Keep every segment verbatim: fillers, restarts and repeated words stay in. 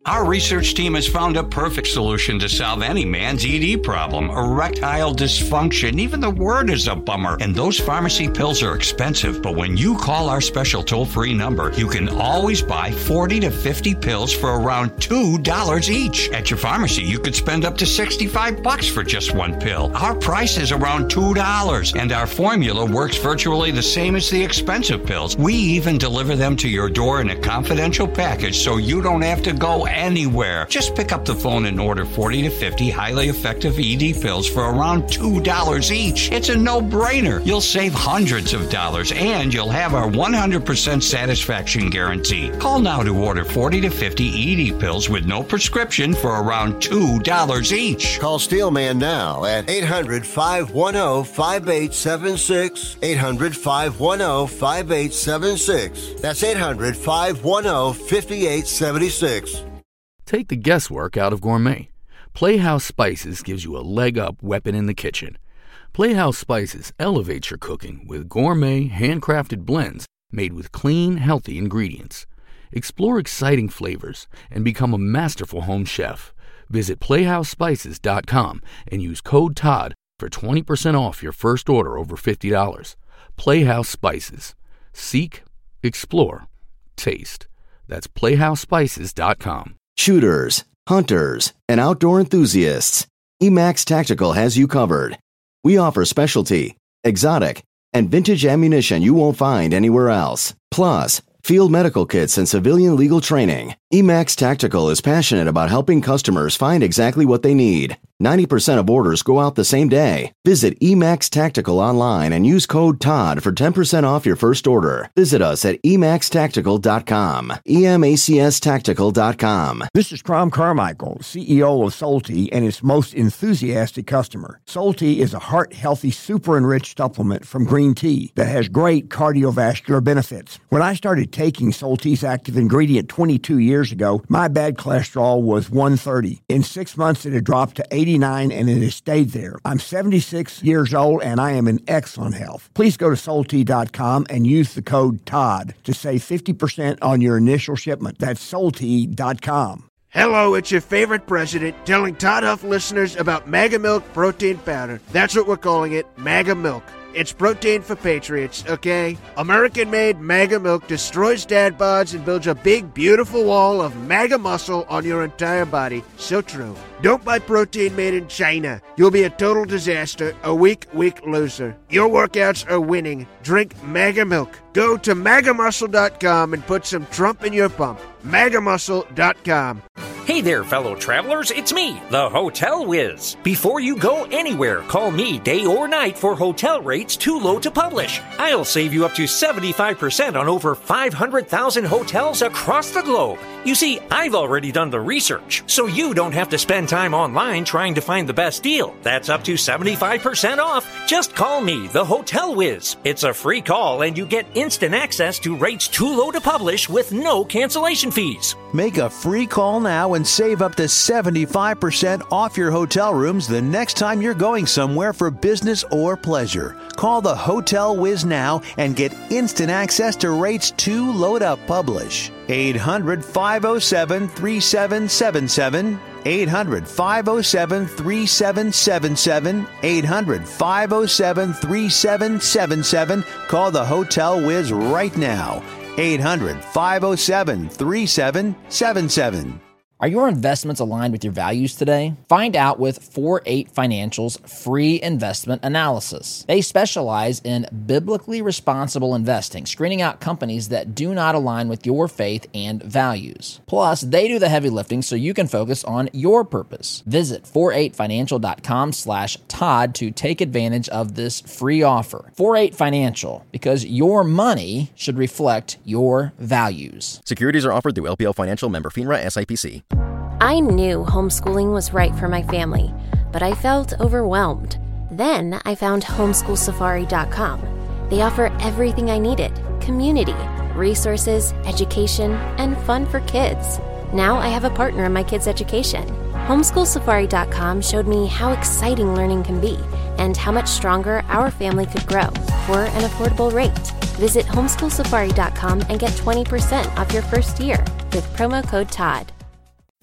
Our research team has found a perfect solution to solve any man's E D problem, erectile dysfunction. Even the word is a bummer. And those pharmacy pills are expensive, but when you call our special toll-free number, you can always buy forty to fifty pills for around two dollars each. At your pharmacy, you could spend up to sixty-five bucks for just one pill. Our price is around two dollars, and our formula works virtually the same as the expensive pills. We even deliver them to your door in a confidential package so you don't have to go anywhere. Just pick up the phone and order forty to fifty highly effective E D pills for around two dollars each. It's a no-brainer. You'll save hundreds of dollars, and you'll have our one hundred percent satisfaction guarantee. Call now to order forty to fifty E D pills with no prescription for around two dollars each. Call Steelman now at eight hundred, five one zero, five eight seven six. eight hundred, five one zero, five eight seven six. That's eight hundred, five one zero, five eight seven six. Take the guesswork out of gourmet. Playhouse Spices gives you a leg up weapon in the kitchen. Playhouse Spices elevates your cooking with gourmet, handcrafted blends made with clean, healthy ingredients. Explore exciting flavors and become a masterful home chef. Visit playhouse spices dot com and use code Todd for twenty percent off your first order over fifty dollars. Playhouse Spices. Seek, explore, taste. That's playhouse spices dot com. Shooters, hunters, and outdoor enthusiasts, Emax Tactical has you covered. We offer specialty, exotic, and vintage ammunition you won't find anywhere else. Plus, field medical kits and civilian legal training. Emax Tactical is passionate about helping customers find exactly what they need. ninety percent of orders go out the same day. Visit Emax Tactical online and use code Todd for ten percent off your first order. Visit us at emax tactical dot com. E M A C S tactical dot com. This is Crom Carmichael, C E O of Solti and its most enthusiastic customer. Solti is a heart-healthy, super-enriched supplement from green tea that has great cardiovascular benefits. When I started taking Solti's active ingredient twenty-two years ago, my bad cholesterol was one thirty. In six months, it had dropped to eighty-nine, and it has stayed there. I'm seventy-six years old, and I am in excellent health. Please go to Solti dot com and use the code Todd to save fifty percent on your initial shipment. That's Solti dot com. Hello, it's your favorite president telling Todd Huff listeners about Mega Milk Protein Powder. That's what we're calling it, Mega Milk. It's protein for patriots, okay? American-made MAGA milk destroys dad bods and builds a big, beautiful wall of MAGA muscle on your entire body. So true. Don't buy protein made in China. You'll be a total disaster, a weak, weak loser. Your workouts are winning. Drink MAGA milk. Go to maga muscle dot com and put some Trump in your pump. maga muscle dot com. Hey there, fellow travelers, it's me, the Hotel Whiz. Before you go anywhere, call me day or night for hotel rates too low to publish. I'll save you up to seventy-five percent on over five hundred thousand hotels across the globe. You see, I've already done the research, so you don't have to spend time online trying to find the best deal. That's up to seventy-five percent off. Just call me, the Hotel Whiz. It's a free call and you get instant access to rates too low to publish with no cancellation fees. Make a free call now and save up to seventy-five percent off your hotel rooms the next time you're going somewhere for business or pleasure. Call the Hotel Whiz now and get instant access to rates too low to publish. eight hundred, five oh seven, three seven seven seven. eight hundred, five oh seven, three seven seven seven. eight hundred, five oh seven, three seven seven seven. Call the Hotel Whiz right now. eight hundred, five oh seven, three seven seven seven. Are your investments aligned with your values today? Find out with four eight Financial's free investment analysis. They specialize in biblically responsible investing, screening out companies that do not align with your faith and values. Plus, they do the heavy lifting so you can focus on your purpose. Visit four eight financial dot com slash Todd to take advantage of this free offer. four eight Financial, because your money should reflect your values. Securities are offered through L P L Financial, member FINRA, S I P C. I knew homeschooling was right for my family, but I felt overwhelmed. Then I found homeschool safari dot com. They offer everything I needed: community, resources, education, and fun for kids. Now I have a partner in my kids' education. homeschool safari dot com showed me how exciting learning can be and how much stronger our family could grow for an affordable rate. Visit homeschool safari dot com and get twenty percent off your first year with promo code Todd.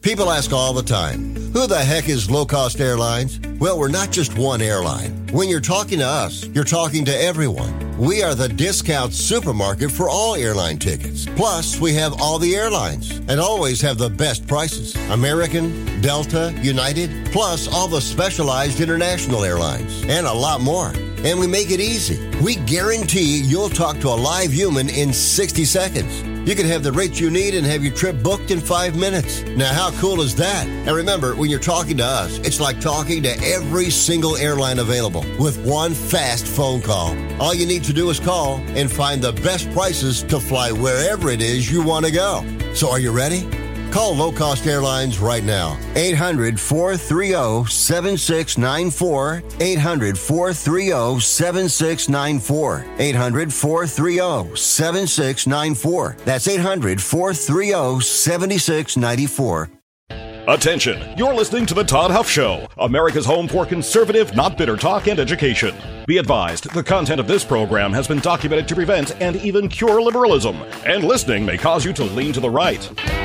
People ask all the time, who the heck is Low Cost Airlines? Well, we're not just one airline. When you're talking to us, you're talking to everyone. We are the discount supermarket for all airline tickets. Plus, we have all the airlines and always have the best prices. American, Delta, United, plus all the specialized international airlines and a lot more. And we make it easy. We guarantee you'll talk to a live human in sixty seconds. You can have the rates you need and have your trip booked in five minutes. Now, how cool is that? And remember, when you're talking to us, it's like talking to every single airline available with one fast phone call. All you need to do is call and find the best prices to fly wherever it is you want to go. So are you ready? Call Low Cost Airlines right now. eight hundred, four three zero, seven six nine four. eight hundred, four three zero, seven six nine four. eight hundred, four three zero, seven six nine four. That's eight hundred, four three zero, seven six nine four. Attention, you're listening to The Todd Huff Show, America's home for conservative, not bitter talk and education. Be advised, the content of this program has been documented to prevent and even cure liberalism, and listening may cause you to lean to the right.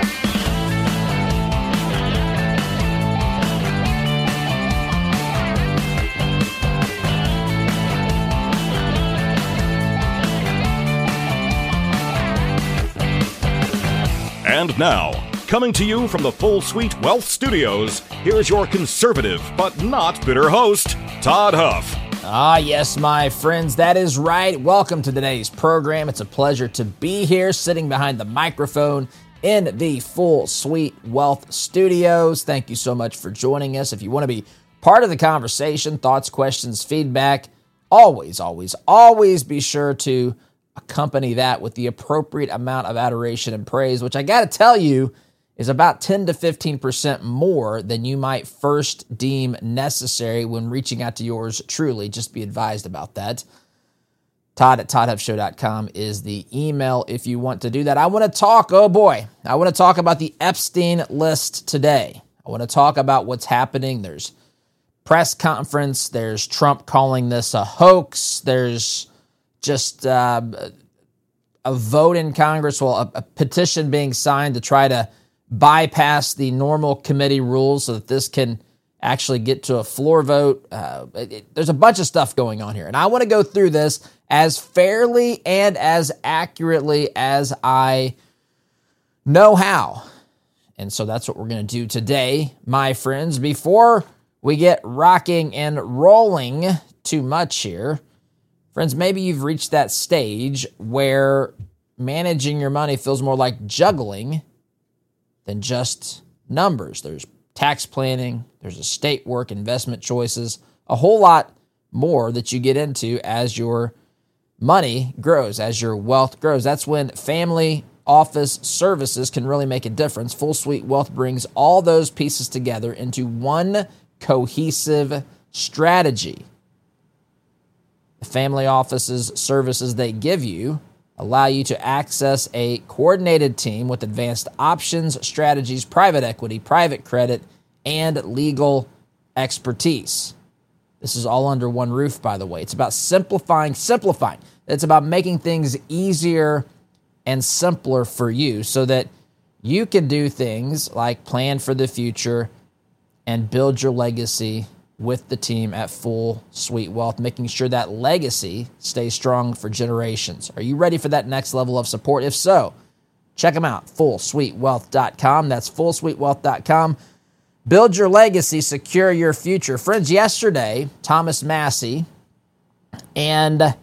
And now, coming to you from the Full Suite Wealth Studios, here's your conservative but not bitter host, Todd Huff. Ah, yes, my friends, that is right. Welcome to today's program. It's a pleasure to be here, sitting behind the microphone in the Full Suite Wealth Studios. Thank you so much for joining us. If you want to be part of the conversation, thoughts, questions, feedback, always, always, always be sure to accompany that with the appropriate amount of adoration and praise, which I got to tell you is about ten to fifteen percent more than you might first deem necessary when reaching out to yours truly. Just be advised about that. Todd at todd huff show dot com is the email if you want to do that. I want to talk, oh boy, I want to talk about the Epstein list today. I want to talk about what's happening. There's press conference. There's Trump calling this a hoax. There's just uh, a vote in Congress, well, a, a petition being signed to try to bypass the normal committee rules so that this can actually get to a floor vote. Uh, it, it, there's a bunch of stuff going on here, and I want to go through this as fairly and as accurately as I know how. And so that's what we're going to do today, my friends. Before we get rocking and rolling too much here, friends, maybe you've reached that stage where managing your money feels more like juggling than just numbers. There's tax planning, there's estate work, investment choices, a whole lot more that you get into as your money grows, as your wealth grows. That's when Family Office Services can really make a difference. Full Suite Wealth brings all those pieces together into one cohesive strategy. The family offices services they give you allow you to access a coordinated team with advanced options, strategies, private equity, private credit, and legal expertise. This is all under one roof, by the way. It's about simplifying, simplifying. It's about making things easier and simpler for you so that you can do things like plan for the future and build your legacy with the team at Full Suite Wealth, making sure that legacy stays strong for generations. Are you ready for that next level of support? If so, check them out, full suite wealth dot com. That's full suite wealth dot com. Build your legacy, secure your future. Friends, yesterday, Thomas Massie and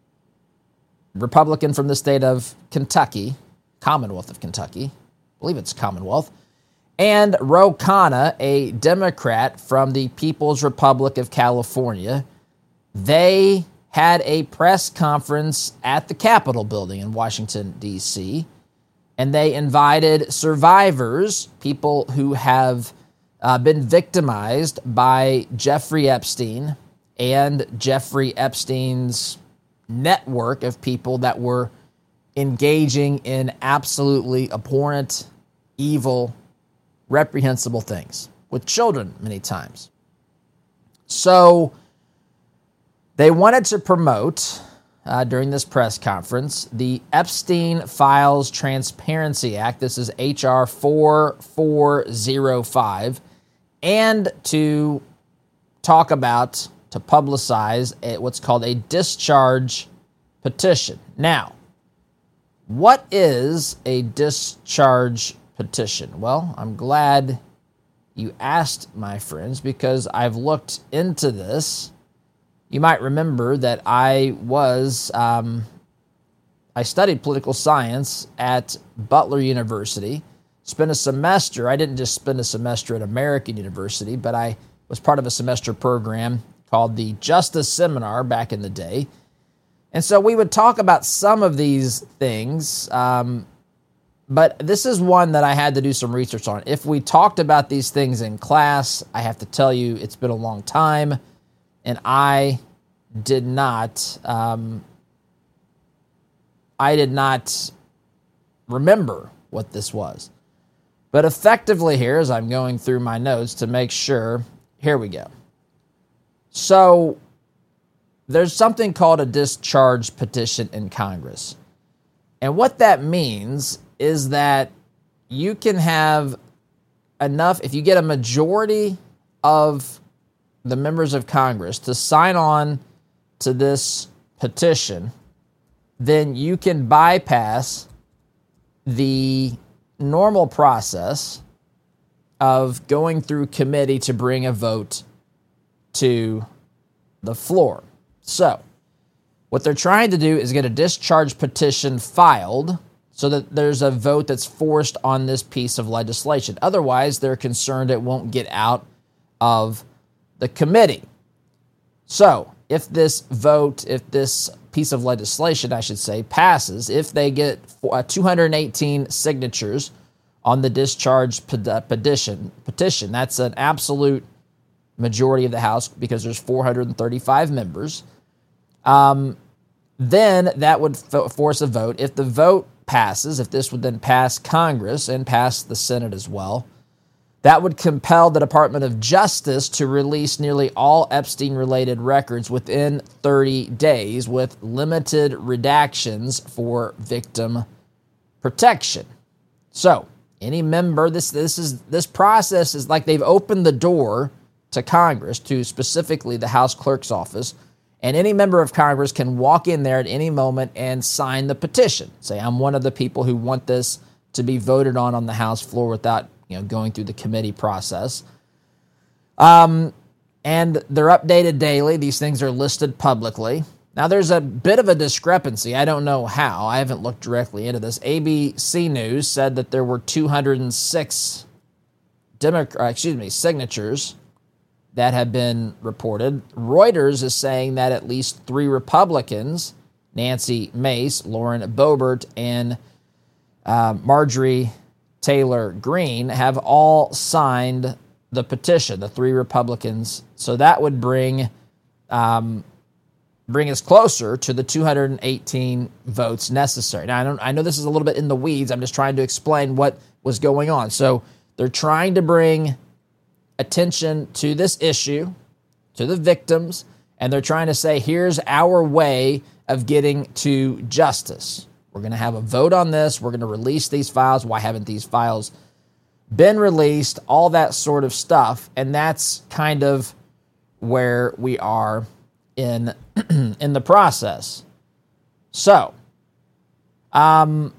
Republican from the state of Kentucky, Commonwealth of Kentucky, I believe it's Commonwealth, and Ro Khanna, a Democrat from the People's Republic of California, they had a press conference at the Capitol building in Washington, D C, and they invited survivors, people who have uh, been victimized by Jeffrey Epstein and Jeffrey Epstein's network of people that were engaging in absolutely abhorrent, evil, reprehensible things with children many times. So they wanted to promote uh, during this press conference the Epstein Files Transparency Act. This is H R forty-four oh five. And to talk about, to publicize a, what's called a discharge petition. Now, what is a discharge petition? Well, I'm glad you asked, my friends, because I've looked into this. You might remember that I was, um, I studied political science at Butler University, spent a semester. I didn't just spend a semester at American University, but I was part of a semester program called the Justice Seminar back in the day. And so we would talk about some of these things, um, but this is one that I had to do some research on. If we talked about these things in class, I have to tell you it's been a long time, and I did not, um, I did not remember what this was. But effectively here, as I'm going through my notes to make sure, here we go. So there's something called a discharge petition in Congress. And what that means is that you can have enough, if you get a majority of the members of Congress to sign on to this petition, then you can bypass the normal process of going through committee to bring a vote to the floor. So, what they're trying to do is get a discharge petition filed so that there's a vote that's forced on this piece of legislation. Otherwise, they're concerned it won't get out of the committee. So, if this vote, if this piece of legislation, I should say, passes, if they get two hundred eighteen signatures on the discharge petition, petition, that's an absolute majority of the House because there's four hundred thirty-five members, um, then that would f- force a vote. If the vote passes, if this would then pass Congress and pass the Senate as well, that would compel the Department of Justice to release nearly all Epstein-related records within thirty days with limited redactions for victim protection. So, any member, this this is this process is like they've opened the door to Congress, to specifically the House Clerk's office, and any member of Congress can walk in there at any moment and sign the petition. Say, I'm one of the people who want this to be voted on on the House floor without, you know, going through the committee process. Um, and they're updated daily. These things are listed publicly. Now, there's a bit of a discrepancy. I don't know how. I haven't looked directly into this. A B C News said that there were two hundred six Democrat, excuse me, signatures that have been reported. Reuters is saying that at least three Republicans, Nancy Mace, Lauren Boebert, and uh, Marjorie Taylor Greene, have all signed the petition, the three Republicans. So that would bring um, bring us closer to the two hundred eighteen votes necessary. Now, I, don't, I know this is a little bit in the weeds. I'm just trying to explain what was going on. So they're trying to bring attention to this issue, to the victims, and they're trying to say, here's our way of getting to justice. We're going to have a vote on this. We're going to release these files. Why haven't these files been released? All that sort of stuff. And that's kind of where we are in, in the process. So, um,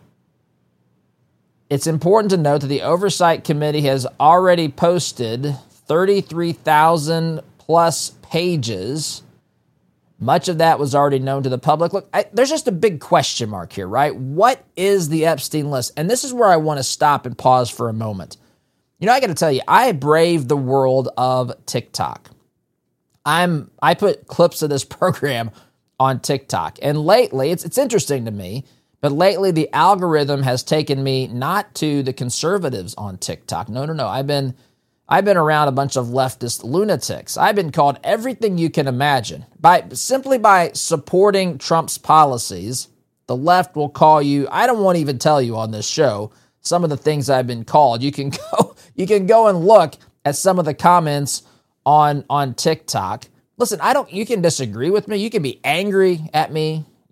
it's important to note that the Oversight Committee has already posted thirty-three thousand plus pages. Much of that was already known to the public. Look, I, there's just a big question mark here, right? What is the Epstein list? And this is where I want to stop and pause for a moment. You know, I got to tell you, I braved the world of TikTok. I'm I put clips of this program on TikTok, and lately, it's it's interesting to me. But lately, the algorithm has taken me not to the conservatives on TikTok. No, no, no. I've been I've been around a bunch of leftist lunatics. I've been called everything you can imagine. By simply by supporting Trump's policies, the left will call you. I don't want to even tell you on this show some of the things I've been called. You can go you can go and look at some of the comments on on TikTok. Listen, I don't you can disagree with me. You can be angry at me.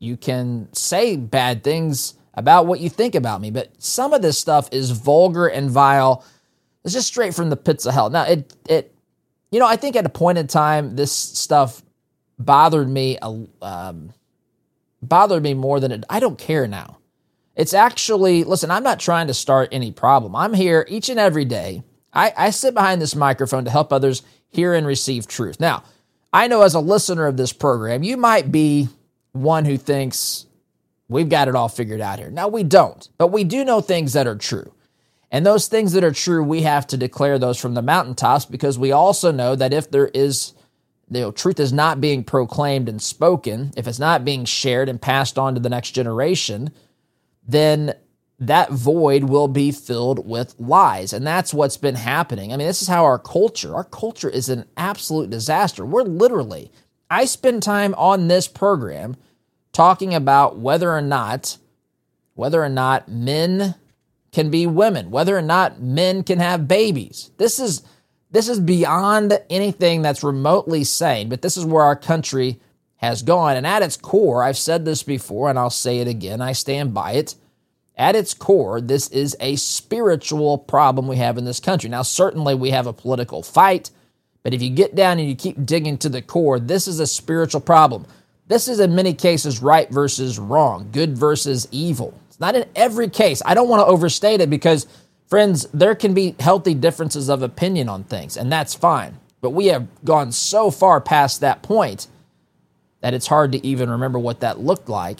You can say bad things about what you think about me, but some of this stuff is vulgar and vile. It's just straight from the pits of hell. Now, it, it, you know, I think at a point in time, this stuff bothered me, um, bothered me more than it, I don't care now. It's actually, listen, I'm not trying to start any problem. I'm here each and every day. I, I sit behind this microphone to help others hear and receive truth. Now, I know as a listener of this program, you might be one who thinks we've got it all figured out here. Now, we don't, but we do know things that are true. And those things that are true, we have to declare those from the mountaintops, because we also know that if there is, you know, truth is not being proclaimed and spoken, if it's not being shared and passed on to the next generation, then that void will be filled with lies. And that's what's been happening. I mean, this is how our culture, our culture is an absolute disaster. We're literally, I spend time on this program talking about whether or not, whether or not men can be women, whether or not men can have babies. This is, this is beyond anything that's remotely sane, but this is where our country has gone. And at its core, I've said this before and I'll say it again, I stand by it. At its core, this is a spiritual problem we have in this country. Now, certainly we have a political fight, but if you get down and you keep digging to the core, this is a spiritual problem. This is in many cases right versus wrong, good versus evil. It's not in every case. I don't want to overstate it because, friends, there can be healthy differences of opinion on things, and that's fine. But we have gone so far past that point that it's hard to even remember what that looked like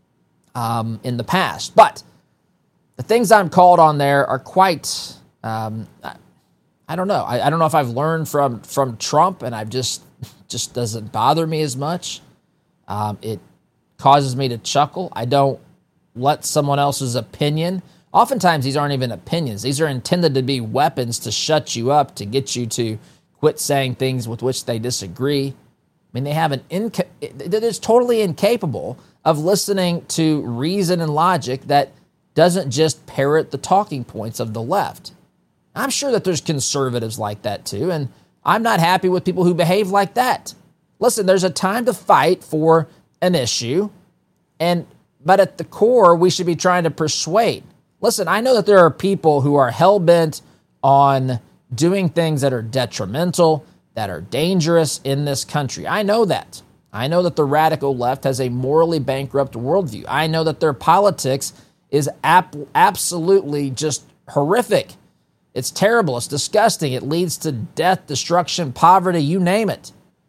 um, in the past. But the things I'm called on there are quite, um, I, I don't know. I, I don't know if I've learned from from Trump, and I've just just doesn't bother me as much. Um, it causes me to chuckle. I don't let someone else's opinion. Oftentimes, these aren't even opinions. These are intended to be weapons to shut you up, to get you to quit saying things with which they disagree. I mean, they have an inca- they're totally incapable of listening to reason and logic that doesn't just parrot the talking points of the left. I'm sure that there's conservatives like that too, and I'm not happy with people who behave like that. Listen, there's a time to fight for an issue, and but at the core, we should be trying to persuade. Listen, I know that there are people who are hell-bent on doing things that are detrimental, that are dangerous in this country. I know that. I know that the radical left has a morally bankrupt worldview. I know that their politics is ap- absolutely just horrific. It's terrible. It's disgusting. It leads to death, destruction, poverty, you name it.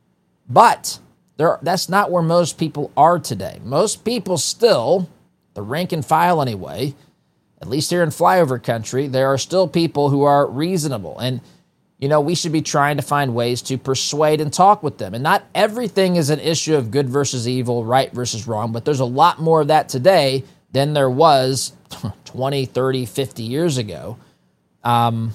But there, that's not where most people are today. Most people still, the rank and file anyway, at least here in flyover country, there are still people who are reasonable. And, you know, we should be trying to find ways to persuade and talk with them. And not everything is an issue of good versus evil, right versus wrong, but there's a lot more of that today than there was twenty, thirty, fifty years ago, um,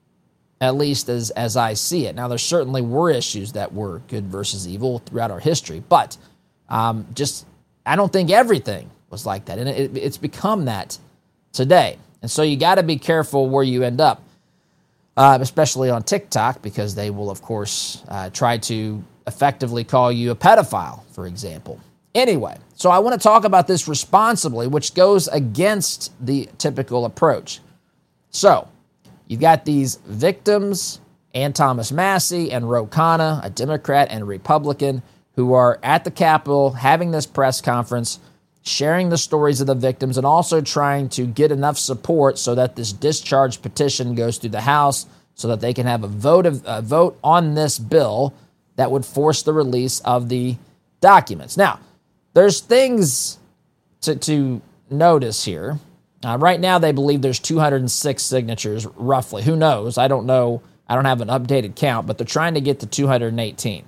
at least as, as I see it. Now, there certainly were issues that were good versus evil throughout our history, but um, just I don't think everything was like that. And it, it's become that today. And so you got to be careful where you end up, uh, especially on TikTok, because they will, of course, uh, try to effectively call you a pedophile, for example. Anyway, so I want to talk about this responsibly, which goes against the typical approach. So you've got these victims, Ann Thomas Massey and Ro Khanna, a Democrat and a Republican, who are at the Capitol having this press conference, sharing the stories of the victims, and also trying to get enough support so that this discharge petition goes through the House so that they can have a vote, of, a vote on this bill that would force the release of the documents. Now, there's things to, to notice here. Uh, right now, they believe there's two hundred six signatures, roughly. Who knows? I don't know. I don't have an updated count, but they're trying to get to two hundred eighteen.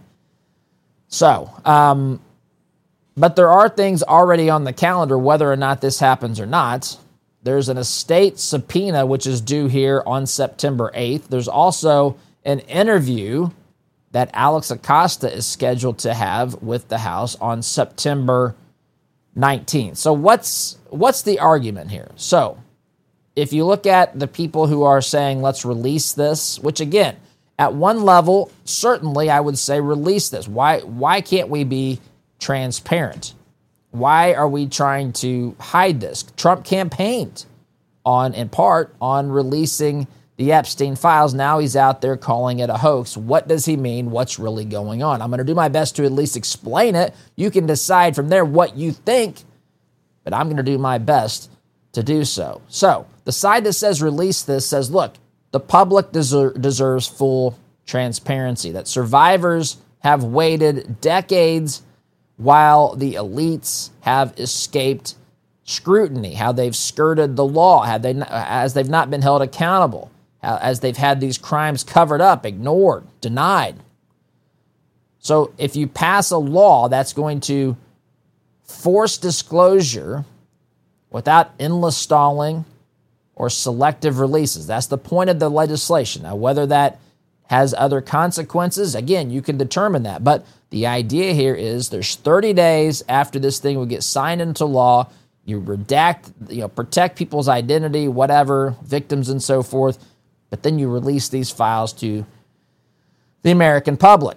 So, um, but there are things already on the calendar, whether or not this happens or not. There's an estate subpoena, which is due here on September eighth. There's also an interview that Alex Acosta is scheduled to have with the House on September nineteenth. So what's what's the argument here? So if you look at the people who are saying, let's release this, which again, at one level, certainly I would say release this. Why, why can't we be transparent? Why are we trying to hide this? Trump campaigned on, in part, on releasing the Epstein files. Now he's out there calling it a hoax. What does he mean? What's really going on? I'm going to do my best to at least explain it. You can decide from there what you think, but I'm going to do my best to do so. So the side that says release this says, look, the public deser- deserves full transparency, that survivors have waited decades while the elites have escaped scrutiny, how they've skirted the law, how they, as they've not been held accountable, how, as they've had these crimes covered up, ignored, denied. So if you pass a law that's going to force disclosure without endless stalling or selective releases, that's the point of the legislation. Now, whether that has other consequences, again, you can determine that. But the idea here is there's thirty days after this thing will get signed into law. You redact, you know, protect people's identity, whatever, victims and so forth. But then you release these files to the American public.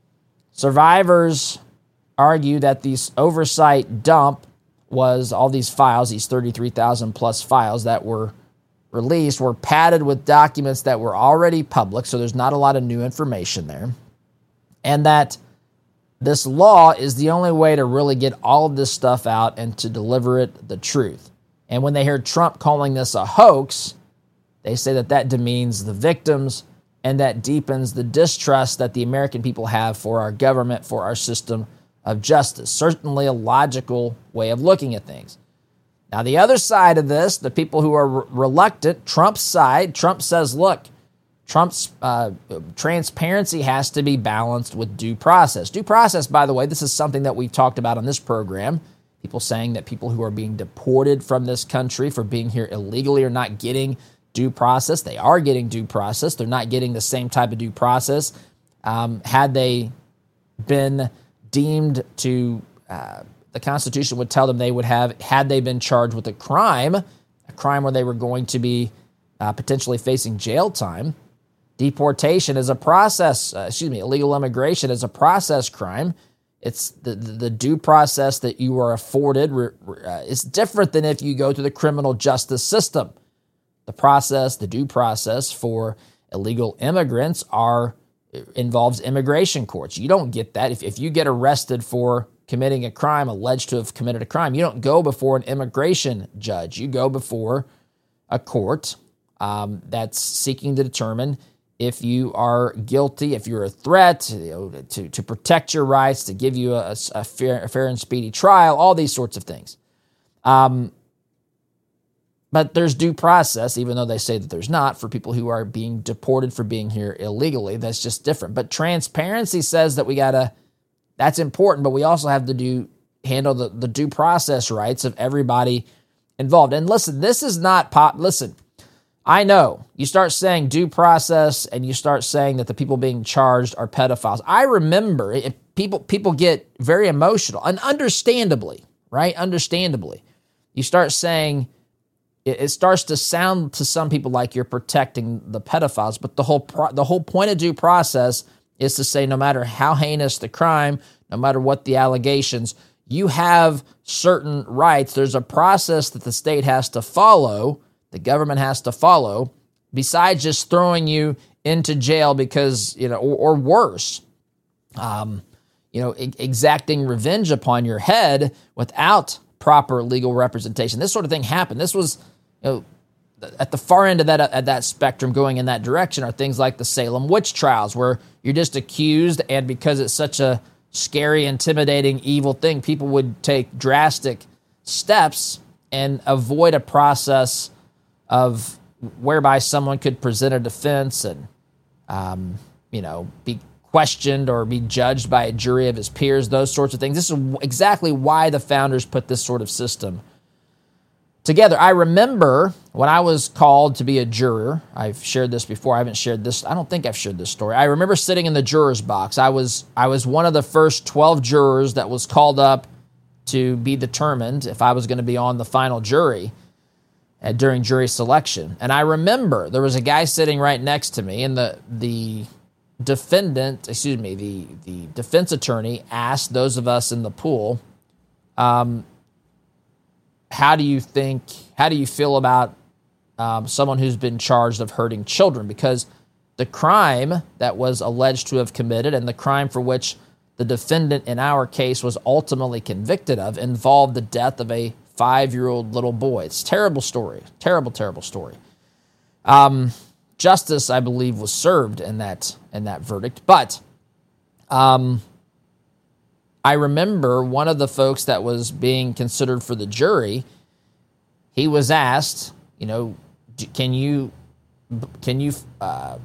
Survivors argue that this oversight dump was all these files, these thirty-three thousand plus files that were released, were padded with documents that were already public, so there's not a lot of new information there. And that this law is the only way to really get all of this stuff out and to deliver it the truth. And when they hear Trump calling this a hoax, they say that that demeans the victims and that deepens the distrust that the American people have for our government, for our system of justice. Certainly a logical way of looking at things. Now, the other side of this, the people who are re- reluctant, Trump's side, Trump says, look, Trump's uh, transparency has to be balanced with due process. Due process, by the way, this is something that we've talked about on this program. People saying that people who are being deported from this country for being here illegally are not getting due process. They are getting due process. They're not getting the same type of due process. Um, had they been deemed to... Uh, the Constitution would tell them they would have, had they been charged with a crime, a crime where they were going to be uh, potentially facing jail time. Deportation is a process, uh, excuse me, illegal immigration is a process crime. It's the, the, the due process that you are afforded. Uh, it's different than if you go to the criminal justice system. The process, the due process for illegal immigrants are involves immigration courts. You don't get that. If, if you get arrested for committing a crime, alleged to have committed a crime, you don't go before an immigration judge. You go before a court um, that's seeking to determine if you are guilty, if you're a threat, you know, to, to protect your rights, to give you a, a, fair, a fair and speedy trial, all these sorts of things. Um, but there's due process, even though they say that there's not, for people who are being deported for being here illegally. That's just different. But transparency says that we got to, that's important, but we also have to do handle the, the due process rights of everybody involved. And listen, this is not pop. Listen, I know you start saying due process and you start saying that the people being charged are pedophiles. I remember it, people people get very emotional, and understandably, right? Understandably, you start saying it, it starts to sound to some people like you're protecting the pedophiles, but the whole pro, the whole point of due process is to say no matter how heinous the crime, no matter what the allegations, you have certain rights. There's a process that the state has to follow, the government has to follow, besides just throwing you into jail because, you know, or, or worse, um, you know, e- exacting revenge upon your head without proper legal representation. This sort of thing happened. This was, you know, at the far end of that at that spectrum going in that direction are things like the Salem witch trials, where you're just accused, and because it's such a scary, intimidating, evil thing, people would take drastic steps and avoid a process of whereby someone could present a defense and, um, you know, be questioned or be judged by a jury of his peers, those sorts of things. This is exactly why the founders put this sort of system together. I remember when I was called to be a juror, I've shared this before, I haven't shared this, I don't think I've shared this story. I remember sitting in the juror's box. I was I was one of the first twelve jurors that was called up to be determined if I was going to be on the final jury uh, during jury selection. And I remember there was a guy sitting right next to me, and the the defendant, excuse me, the, the defense attorney asked those of us in the pool, Um, how do you think, how do you feel about um, someone who's been charged of hurting children? Because the crime that was alleged to have committed and the crime for which the defendant in our case was ultimately convicted of involved the death of a five-year-old little boy. It's a terrible story. Terrible, terrible story. Um, justice, I believe, was served in that in that verdict. But um, I remember one of the folks that was being considered for the jury, he was asked, you know, can you can you uh,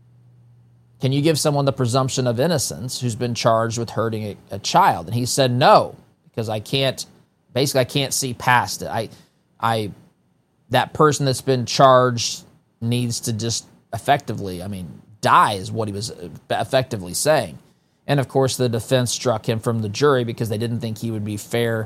can you give someone the presumption of innocence who's been charged with hurting a, a child? And he said no, because I can't. Basically, I can't see past it. I, I, that person that's been charged needs to just effectively, I mean, die is what he was effectively saying. And of course, the defense struck him from the jury because they didn't think he would be fair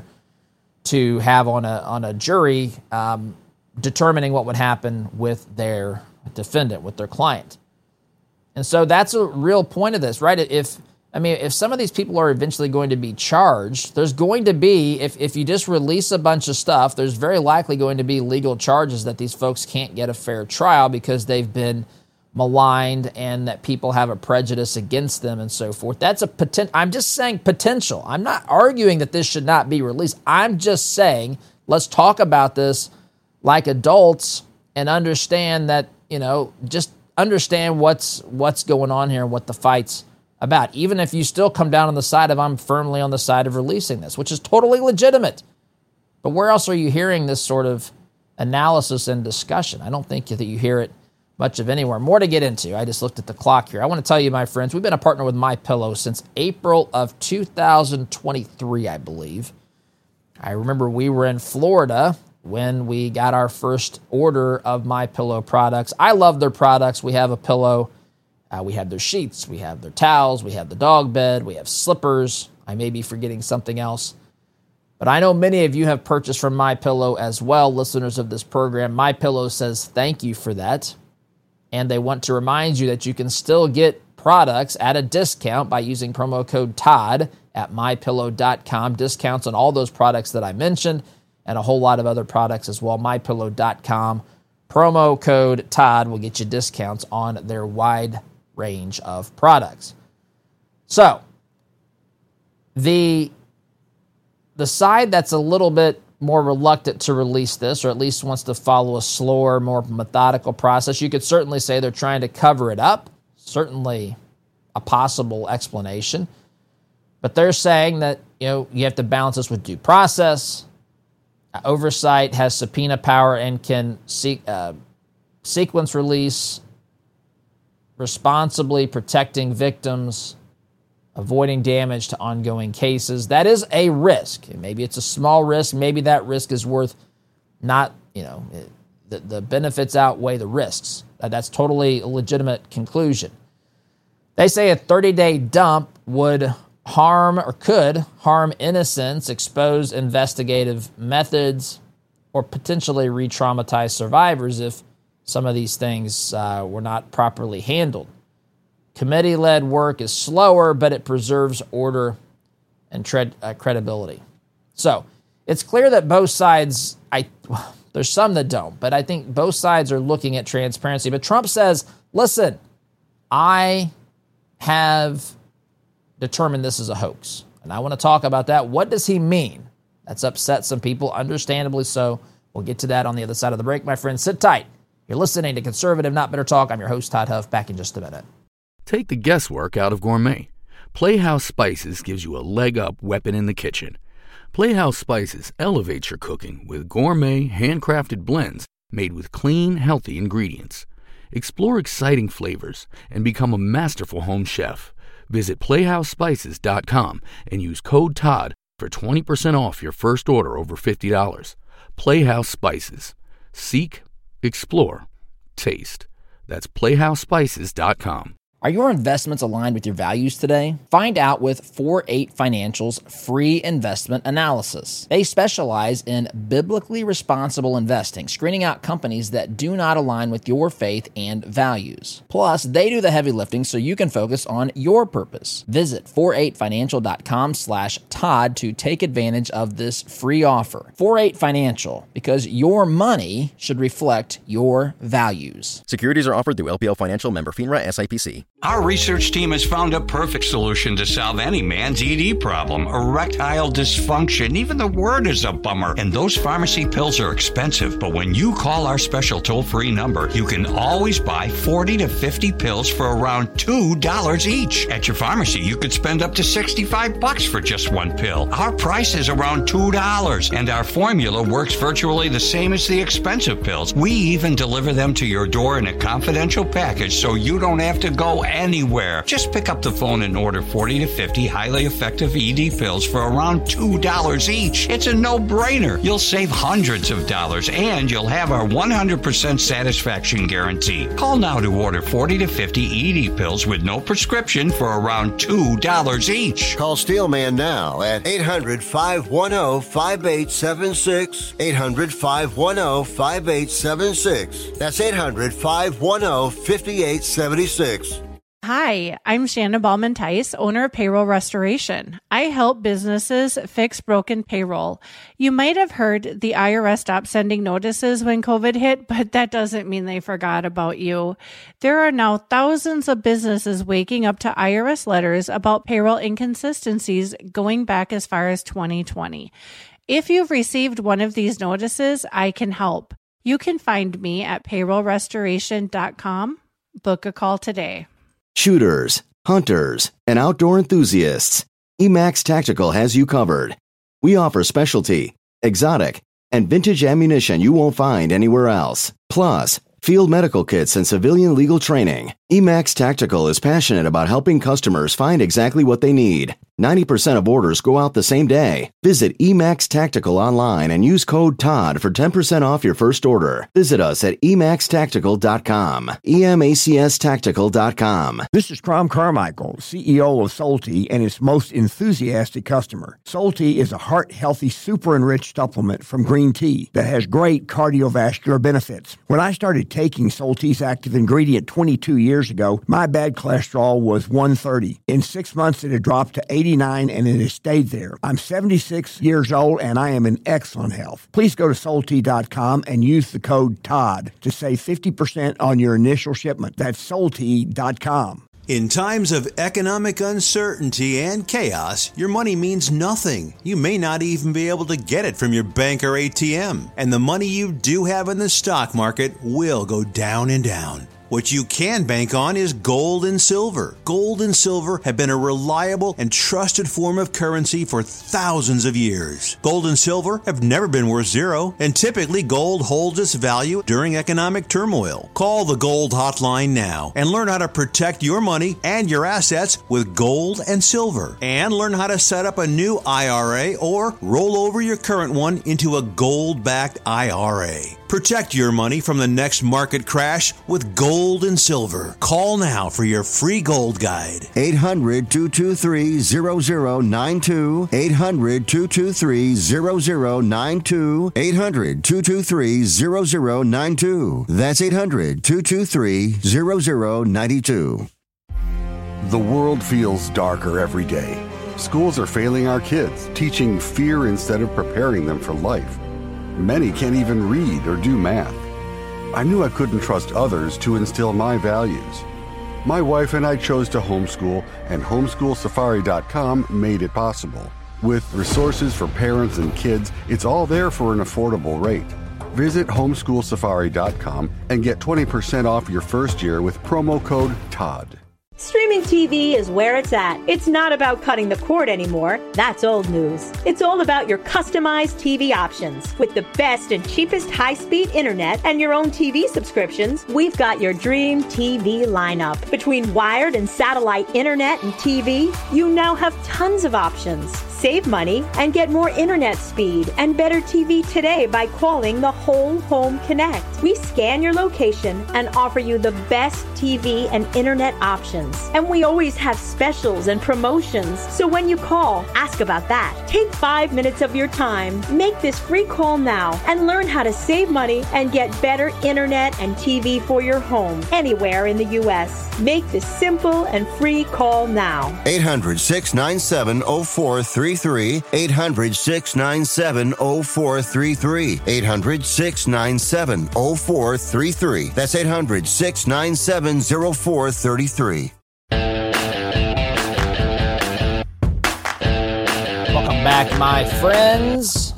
to have on a on a jury um, determining what would happen with their defendant, with their client. And so that's a real point of this, right? If I mean, if some of these people are eventually going to be charged, there's going to be, if, if you just release a bunch of stuff, there's very likely going to be legal charges that these folks can't get a fair trial because they've been maligned and that people have a prejudice against them and so forth. That's a potential. I'm just saying potential. I'm not arguing that this should not be released. I'm just saying let's talk about this like adults and understand that, you know, just understand what's what's going on here and what the fight's about, even if you still come down on the side of I'm firmly on the side of releasing this, which is totally legitimate. But where else are you hearing this sort of analysis and discussion? I don't think that you hear it much of anywhere. More to get into. I just looked at the clock here. I want to tell you, my friends, we've been a partner with MyPillow since April of two thousand twenty-three, I believe. I remember we were in Florida when we got our first order of MyPillow products. I love their products. We have a pillow. Uh, we have their sheets, we have their towels, we have the dog bed, we have slippers. I may be forgetting something else. But I know many of you have purchased from MyPillow as well, listeners of this program. MyPillow says thank you for that. And they want to remind you that you can still get products at a discount by using promo code Todd at my pillow dot com. Discounts on all those products that I mentioned and a whole lot of other products as well. my pillow dot com. Promo code Todd will get you discounts on their wide range of products. So, the the side that's a little bit more reluctant to release this, or at least wants to follow a slower, more methodical process, you could certainly say they're trying to cover it up. Certainly a possible explanation. But they're saying that, you know, you have to balance this with due process. Uh, oversight has subpoena power and can seek, uh, sequence release, responsibly protecting victims, avoiding damage to ongoing cases. That is a risk. Maybe it's a small risk. Maybe that risk is worth not, you know, it, the, the benefits outweigh the risks. Uh, that's totally a legitimate conclusion. They say a thirty-day dump would harm or could harm innocence, expose investigative methods, or potentially re-traumatize survivors if some of these things uh, were not properly handled. Committee-led work is slower, but it preserves order and tread, uh, credibility. So it's clear that both sides, I well, there's some that don't, but I think both sides are looking at transparency. But Trump says, listen, I have determined this is a hoax. And I want to talk about that. What does he mean? That's upset some people, understandably so. We'll get to that on the other side of the break, my friends. Sit tight. You're listening to Conservative Not Bitter Talk. I'm your host, Todd Huff. Back in just a minute. Take the guesswork out of gourmet. Playhouse Spices gives you a leg-up weapon in the kitchen. Playhouse Spices elevates your cooking with gourmet, handcrafted blends made with clean, healthy ingredients. Explore exciting flavors and become a masterful home chef. Visit playhouse spices dot com and use code Todd for twenty percent off your first order over fifty dollars. Playhouse Spices. Seek, explore, taste. That's playhouse spices dot com. Are your investments aligned with your values today? Find out with four eight Financial's free investment analysis. They specialize in biblically responsible investing, screening out companies that do not align with your faith and values. Plus, they do the heavy lifting so you can focus on your purpose. Visit four eight financial dot com slash Todd to take advantage of this free offer. four eight Financial, because your money should reflect your values. Securities are offered through L P L Financial, member FINRA, S I P C. Our research team has found a perfect solution to solve any man's E D problem, erectile dysfunction. Even the word is a bummer. And those pharmacy pills are expensive, but when you call our special toll-free number, you can always buy forty to fifty pills for around two dollars each. At your pharmacy, you could spend up to sixty-five bucks for just one pill. Our price is around two dollars, and our formula works virtually the same as the expensive pills. We even deliver them to your door in a confidential package so you don't have to go anywhere. Just pick up the phone and order forty to fifty highly effective E D pills for around two dollars each. It's a no-brainer. You'll save hundreds of dollars, and you'll have our one hundred percent satisfaction guarantee. Call now to order forty to fifty E D pills with no prescription for around two dollars each. Call Steelman now at eight hundred, five one zero, five eight seven six, eight hundred, five one zero, five eight seven six. That's eight hundred, five one zero, five eight seven six. Hi, I'm Shannon Ballman-Tice, owner of Payroll Restoration. I help businesses fix broken payroll. You might have heard the I R S stopped sending notices when COVID hit, but that doesn't mean they forgot about you. There are now thousands of businesses waking up to I R S letters about payroll inconsistencies going back as far as twenty twenty. If you've received one of these notices, I can help. You can find me at payroll restoration dot com. Book a call today. Shooters, hunters, and outdoor enthusiasts, Emax Tactical has you covered. We offer specialty, exotic, and vintage ammunition you won't find anywhere else. Plus, field medical kits and civilian legal training. Emax Tactical is passionate about helping customers find exactly what they need. ninety percent of orders go out the same day. Visit Emax Tactical online and use code Todd for ten percent off your first order. Visit us at emax tactical dot com. E M A C S tactical dot com. This is Crom Carmichael, C E O of Solti and its most enthusiastic customer. Solti is a heart-healthy, super-enriched supplement from green tea that has great cardiovascular benefits. When I started taking Solti's active ingredient twenty-two years ago, my bad cholesterol was one thirty. In six months, it had dropped to eighty-nine, and it has stayed there. I'm seventy-six years old, and I am in excellent health. Please go to Solti dot com and use the code Todd to save fifty percent on your initial shipment. That's Solti dot com. In times of economic uncertainty and chaos, your money means nothing. You may not even be able to get it from your bank or A T M. And the money you do have in the stock market will go down and down. What you can bank on is gold and silver. Gold and silver have been a reliable and trusted form of currency for thousands of years. Gold and silver have never been worth zero, and typically gold holds its value during economic turmoil. Call the Gold Hotline now and learn how to protect your money and your assets with gold and silver. And learn how to set up a new I R A or roll over your current one into a gold-backed I R A. Protect your money from the next market crash with gold and silver. Call now for your free gold guide. eight hundred, two two three, zero zero nine two. eight hundred, two two three, zero zero nine two. eight hundred, two two three, zero zero nine two. That's eight hundred, two two three, zero zero nine two. The world feels darker every day. Schools are failing our kids, teaching fear instead of preparing them for life. Many can't even read or do math. I knew I couldn't trust others to instill my values. My wife and I chose to homeschool, and homeschool safari dot com made it possible. With resources for parents and kids, it's all there for an affordable rate. Visit homeschool safari dot com and get twenty percent off your first year with promo code Todd. Streaming T V is where it's at. It's not about cutting the cord anymore. That's old news. It's all about your customized T V options. With the best and cheapest high-speed internet and your own T V subscriptions, we've got your dream T V lineup. Between wired and satellite internet and T V, you now have tons of options. Save money and get more internet speed and better T V today by calling the Whole Home Connect. We scan your location and offer you the best T V and internet options. And we always have specials and promotions. So when you call, ask about that. Take five minutes of your time. Make this free call now and learn how to save money and get better internet and T V for your home anywhere in the U S. Make this simple and free call now. eight hundred, six nine seven, oh four three three. eight hundred, six nine seven, oh four three three. eight hundred, six nine seven, oh four three three. That's eight hundred, six nine seven, oh four three three. Welcome back, my friends.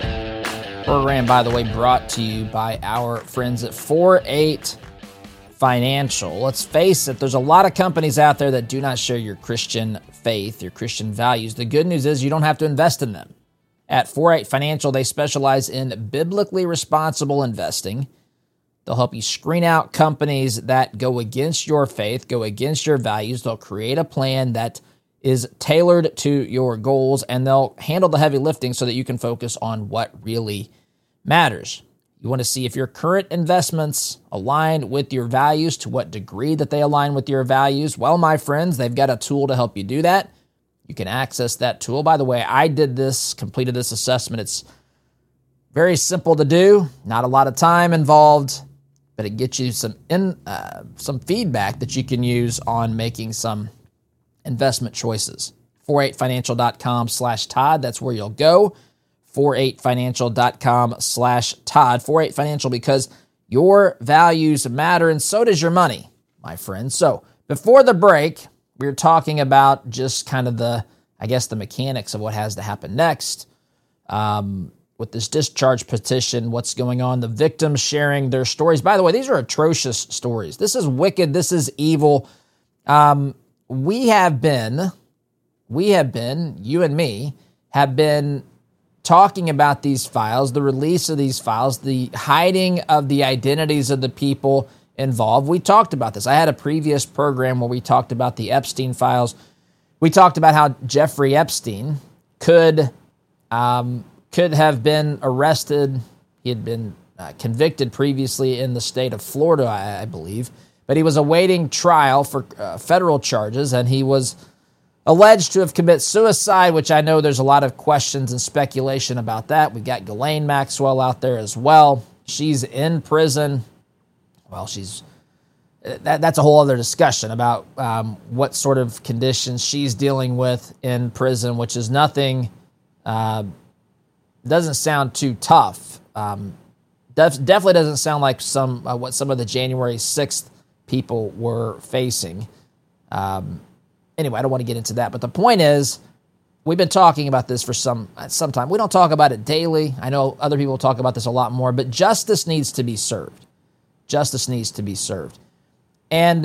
Program, by the way, brought to you by our friends at four eight Financial. Let's face it, there's a lot of companies out there that do not share your Christian faith, your Christian values. The good news is you don't have to invest in them. At four eight Financial, they specialize in biblically responsible investing. They'll help you screen out companies that go against your faith, go against your values. They'll create a plan that is tailored to your goals, and they'll handle the heavy lifting so that you can focus on what really matters. You want to see if your current investments align with your values, to what degree that they align with your values. Well, my friends, they've got a tool to help you do that. You can access that tool. By the way, I did this, completed this assessment. It's very simple to do, not a lot of time involved, but it gets you some in, uh, some feedback that you can use on making some investment choices. four eight financial dot com slash Todd. That's where you'll go. four eight financial dot com slash Todd. four eight Financial, because your values matter and so does your money, my friend. So before the break, we were talking about just kind of the, I guess, the mechanics of what has to happen next. Um, with this discharge petition, what's going on, the victims sharing their stories. By the way, these are atrocious stories. This is wicked. This is evil. Um, we have been, we have been, you and me, have been talking about these files, the release of these files, the hiding of the identities of the people involved. We talked about this. I had a previous program where we talked about the Epstein files. We talked about how Jeffrey Epstein could um, could have been arrested. He had been uh, convicted previously in the state of Florida, I, I believe, but he was awaiting trial for uh, federal charges, and he was alleged to have committed suicide, which I know there's a lot of questions and speculation about that. We got Ghislaine Maxwell out there as well. She's in prison. Well, she's that, that's a whole other discussion about um, what sort of conditions she's dealing with in prison, which is nothing, uh, doesn't sound too tough. Um, def- definitely doesn't sound like some uh, what some of the January sixth people were facing. Um, anyway, I don't want to get into that, but the point is, we've been talking about this for some some time. We don't talk about it daily. I know other people talk about this a lot more, but justice needs to be served. Justice needs to be served. And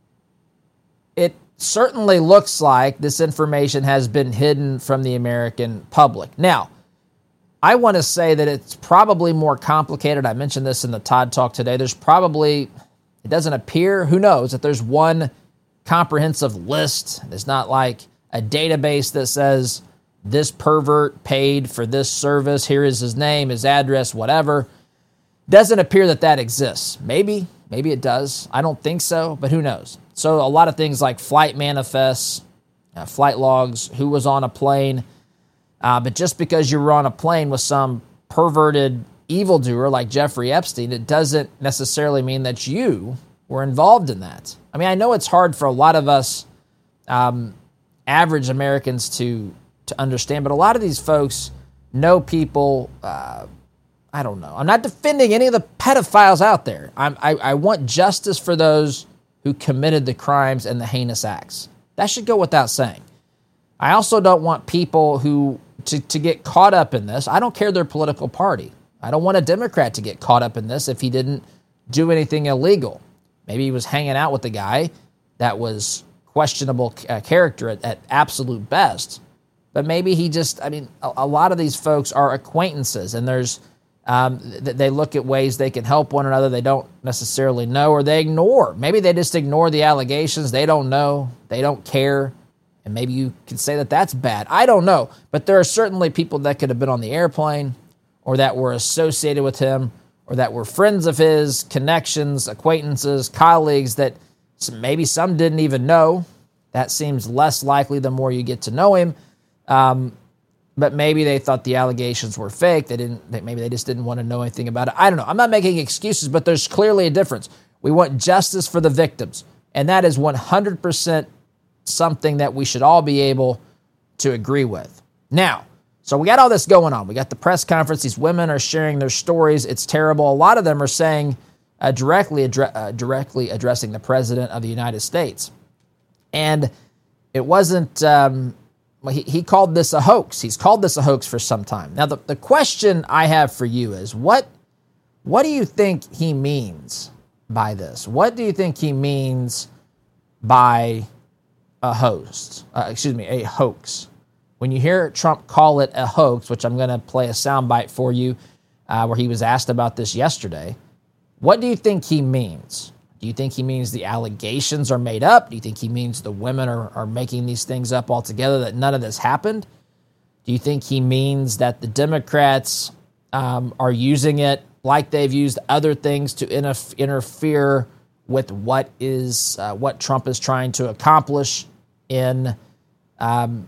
it certainly looks like this information has been hidden from the American public. Now, I want to say that it's probably more complicated. I mentioned this in the Todd Talk today. There's probably, it doesn't appear, who knows, that there's one comprehensive list. It's not like a database that says this pervert paid for this service. Here is his name, his address, whatever. Doesn't appear that that exists. Maybe, maybe it does. I don't think so, but who knows? So a lot of things like flight manifests, uh, flight logs, who was on a plane. Uh, but just because you were on a plane with some perverted evildoer like Jeffrey Epstein, it doesn't necessarily mean that you were involved in that. I mean, I know it's hard for a lot of us um, average Americans to to understand, but a lot of these folks know people. Uh, I don't know. I'm not defending any of the pedophiles out there. I'm, I, I want justice for those who committed the crimes and the heinous acts. That should go without saying. I also don't want people who to, to get caught up in this. I don't care their political party. I don't want a Democrat to get caught up in this if he didn't do anything illegal. Maybe he was hanging out with a guy that was questionable uh, character at, at absolute best. But maybe he just, I mean, a, a lot of these folks are acquaintances, and there's, um, th- they look at ways they can help one another they don't necessarily know, or they ignore. Maybe they just ignore the allegations. They don't know. They don't care. And maybe you could say that that's bad. I don't know. But there are certainly people that could have been on the airplane or that were associated with him or that were friends of his, connections, acquaintances, colleagues that maybe some didn't even know. That seems less likely the more you get to know him. Um, but maybe they thought the allegations were fake. They didn't. They, maybe they just didn't want to know anything about it. I don't know. I'm not making excuses, but there's clearly a difference. We want justice for the victims, and that is one hundred percent something that we should all be able to agree with. Now, so we got all this going on. We got the press conference. These women are sharing their stories. It's terrible. A lot of them are saying uh, directly, addre- uh, directly addressing the President of the United States. And it wasn't, um, he, he called this a hoax. He's called this a hoax for some time. Now, the, the question I have for you is, what, what do you think he means by this? What do you think he means by a host? Uh, excuse me, a hoax. When you hear Trump call it a hoax, which I'm going to play a soundbite for you uh, where he was asked about this yesterday, what do you think he means? Do you think he means the allegations are made up? Do you think he means the women are, are making these things up altogether, that none of this happened? Do you think he means that the Democrats um, are using it like they've used other things to interf- interfere with what is uh, what Trump is trying to accomplish in um,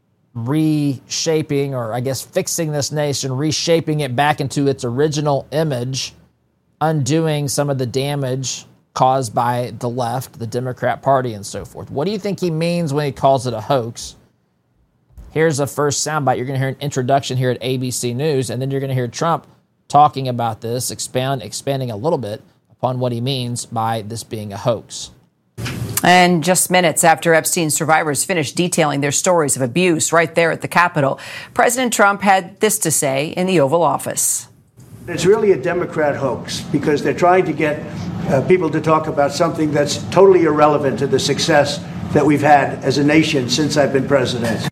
reshaping, or I guess fixing this nation, reshaping it back into its original image, undoing some of the damage caused by the left, the Democrat Party, and so forth? What do you think he means when he calls it a hoax? Here's a first soundbite. You're going to hear an introduction here at A B C News, and then you're going to hear Trump talking about this, expand, expanding a little bit upon what he means by this being a hoax. And just minutes after Epstein's survivors finished detailing their stories of abuse right there at the Capitol, President Trump had this to say in the Oval Office. It's really a Democrat hoax because they're trying to get uh, people to talk about something that's totally irrelevant to the success that we've had as a nation since I've been president.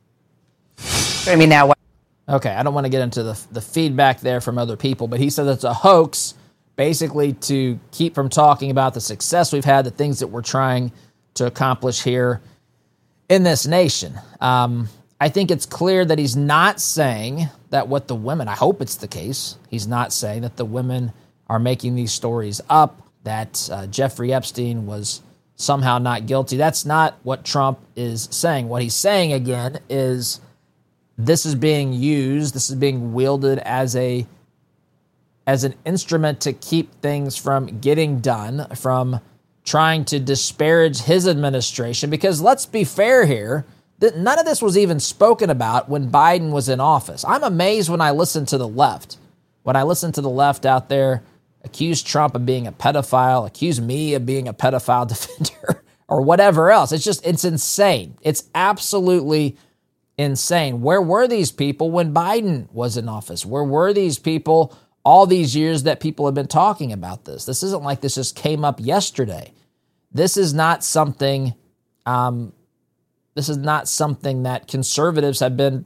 I mean, now. Okay, I don't want to get into the the feedback there from other people, but he said it's a hoax basically to keep from talking about the success we've had, the things that we're trying to accomplish here in this nation. Um, I think it's clear that he's not saying that what the women, I hope it's the case, he's not saying that the women are making these stories up, that uh, Jeffrey Epstein was somehow not guilty. That's not what Trump is saying. What he's saying, again, is this is being used, this is being wielded as a as an instrument to keep things from getting done, from trying to disparage his administration. Because let's be fair here, that none of this was even spoken about when Biden was in office. I'm amazed when I listen to the left. When I listen to the left out there accuse Trump of being a pedophile, accuse me of being a pedophile defender, or whatever else. It's just, it's insane. It's absolutely insane. Where were these people when Biden was in office? Where were these people all these years that people have been talking about this? This isn't like this just came up yesterday. This is not something, um, this is not something that conservatives have been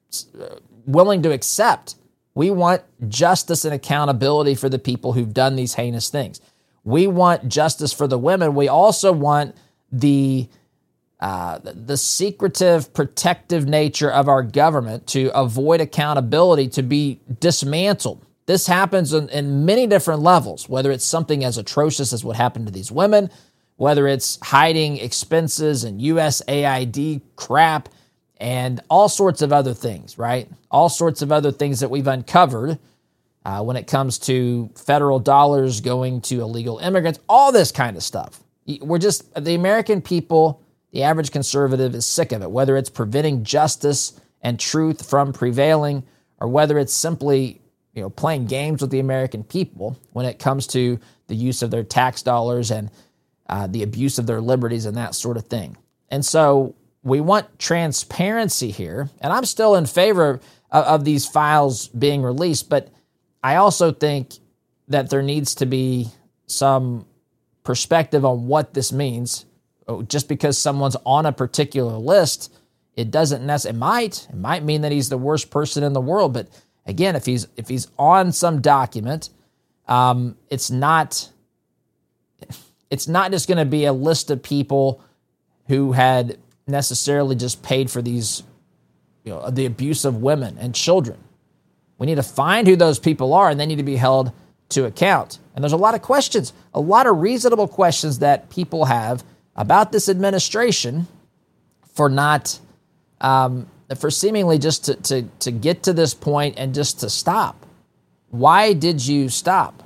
willing to accept. We want justice and accountability for the people who've done these heinous things. We want justice for the women. We also want the uh, the secretive, protective nature of our government to avoid accountability to be dismantled. This happens in, in many different levels, whether it's something as atrocious as what happened to these women, whether it's hiding expenses and U S A I D crap and all sorts of other things, right? All sorts of other things that we've uncovered uh, when it comes to federal dollars going to illegal immigrants, all this kind of stuff. We're just, the American people, the average conservative is sick of it, whether it's preventing justice and truth from prevailing or whether it's simply, you know, playing games with the American people when it comes to the use of their tax dollars and uh, the abuse of their liberties and that sort of thing. And so we want transparency here, and I'm still in favor of, of these files being released, but I also think that there needs to be some perspective on what this means. Just because someone's on a particular list, it doesn't necessarily, it might, it might mean that he's the worst person in the world, but again, if he's if he's on some document, um, it's not it's not just going to be a list of people who had necessarily just paid for these, you know, the abuse of women and children. We need to find who those people are, and they need to be held to account. And there's a lot of questions, a lot of reasonable questions that people have about this administration for not, um, for seemingly just to, to, to get to this point and just to stop. Why did you stop?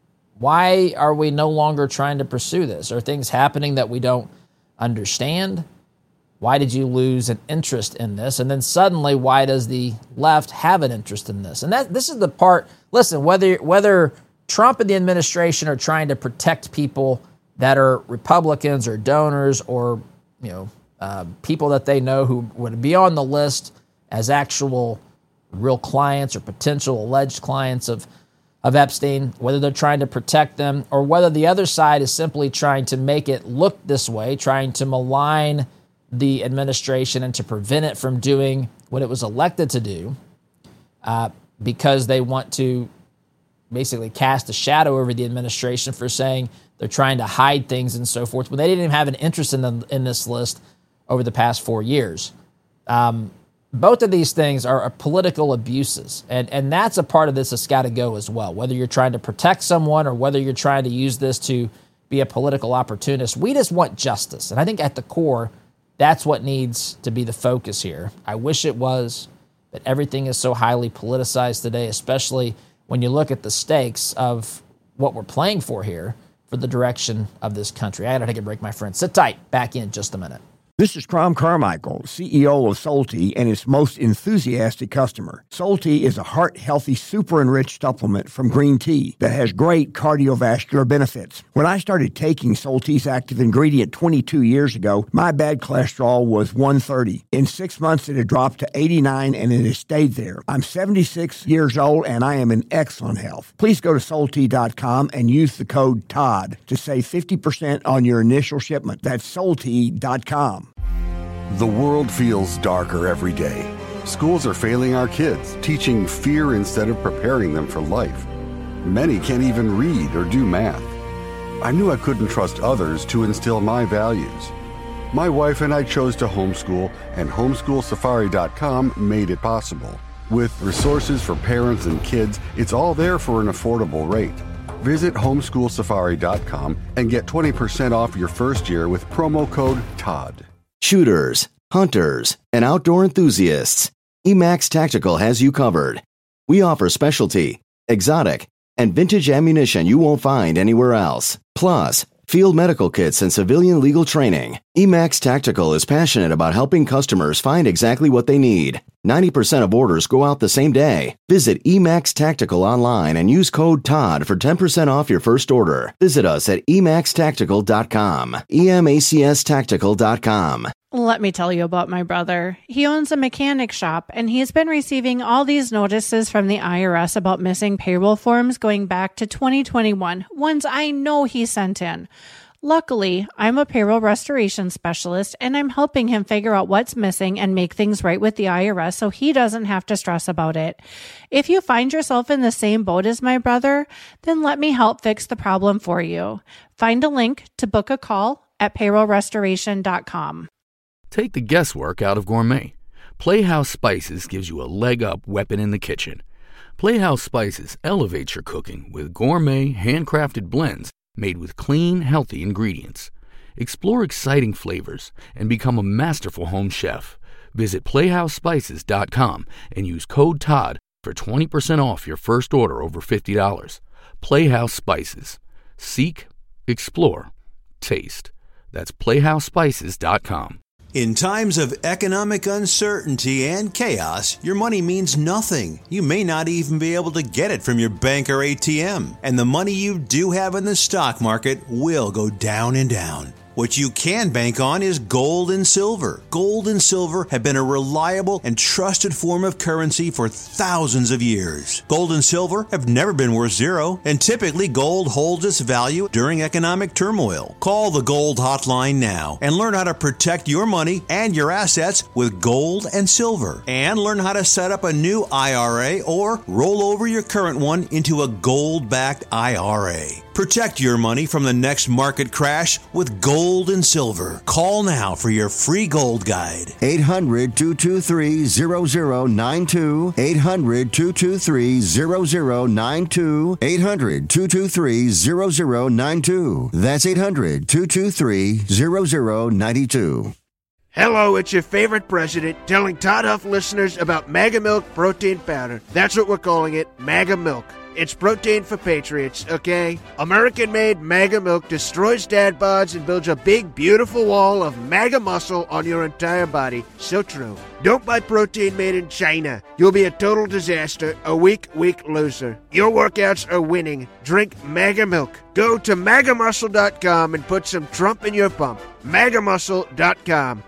Why are we no longer trying to pursue this? Are things happening that we don't understand? Why did you lose an interest in this? And then suddenly, why does the left have an interest in this? And that this is the part, listen, whether whether Trump and the administration are trying to protect people that are Republicans or donors or, you know, uh, people that they know who would be on the list as actual real clients or potential alleged clients of, of Epstein, whether they're trying to protect them or whether the other side is simply trying to make it look this way, trying to malign the administration and to prevent it from doing what it was elected to do uh, because they want to basically cast a shadow over the administration for saying they're trying to hide things and so forth, but they didn't even have an interest in the, in this list over the past four years. Um, both of these things are, are political abuses, and, and that's a part of this that's got to go as well, whether you're trying to protect someone or whether you're trying to use this to be a political opportunist. We just want justice, and I think at the core, that's what needs to be the focus here. I wish it was, but everything is so highly politicized today, especially when you look at the stakes of what we're playing for here for the direction of this country. I got to take a break, my friend. Sit tight. Back in just a minute. This is Crom Carmichael, C E O of Solti and its most enthusiastic customer. Solti is a heart-healthy, super-enriched supplement from green tea that has great cardiovascular benefits. When I started taking Solti's active ingredient twenty-two years ago, my bad cholesterol was one thirty. In six months, it had dropped to eighty-nine, and it has stayed there. I'm seventy-six years old, and I am in excellent health. Please go to Solti dot com and use the code TODD to save fifty percent on your initial shipment. That's Solti dot com. The world feels darker every day. Schools are failing our kids, teaching fear instead of preparing them for life. Many can't even read or do math. I knew I couldn't trust others to instill my values. My wife and I chose to homeschool, and homeschool safari dot com made it possible. With resources for parents and kids, it's all there for an affordable rate. Visit homeschool safari dot com and get twenty percent off your first year with promo code TODD. Shooters, hunters, and outdoor enthusiasts, Emax Tactical has you covered. We offer specialty, exotic, and vintage ammunition you won't find anywhere else. Plus, field medical kits and civilian legal training. Emax Tactical is passionate about helping customers find exactly what they need. ninety percent of orders go out the same day. Visit Emax Tactical online and use code TODD for ten percent off your first order. Visit us at emax tactical dot com. E M A C S tactical dot com. Let me tell you about my brother. He owns a mechanic shop, and he's been receiving all these notices from the I R S about missing payroll forms going back to twenty twenty-one, ones I know he sent in. Luckily, I'm a payroll restoration specialist, and I'm helping him figure out what's missing and make things right with the I R S so he doesn't have to stress about it. If you find yourself in the same boat as my brother, then let me help fix the problem for you. Find a link to book a call at payroll restoration dot com. Take the guesswork out of gourmet. Playhouse Spices gives you a leg up weapon in the kitchen. Playhouse Spices elevates your cooking with gourmet, handcrafted blends made with clean, healthy ingredients. Explore exciting flavors and become a masterful home chef. Visit playhouse spices dot com and use code TODD for twenty percent off your first order over fifty dollars. Playhouse Spices. Seek, explore, taste. That's playhouse spices dot com. In times of economic uncertainty and chaos, your money means nothing. You may not even be able to get it from your bank or A T M. And the money you do have in the stock market will go down and down. What you can bank on is gold and silver. Gold and silver have been a reliable and trusted form of currency for thousands of years. Gold and silver have never been worth zero, and typically gold holds its value during economic turmoil. Call the Gold Hotline now and learn how to protect your money and your assets with gold and silver. And learn how to set up a new I R A or roll over your current one into a gold-backed I R A. Protect your money from the next market crash with gold and silver. Call now for your free gold guide. eight hundred, two two three, zero zero nine two. eight hundred, two two three, zero zero nine two. eight hundred, two two three, zero zero nine two. That's eight hundred, two two three, zero zero nine two. Hello, it's your favorite president telling Todd Huff listeners about Mega Milk Protein Powder. That's what we're calling it, Mega Milk. It's protein for patriots, okay? American-made Mega Milk destroys dad bods and builds a big, beautiful wall of MAGA muscle on your entire body. So true. Don't buy protein made in China. You'll be a total disaster, a weak, weak loser. Your workouts are winning. Drink MAGA Milk. Go to maga muscle dot com and put some Trump in your pump. maga muscle dot com.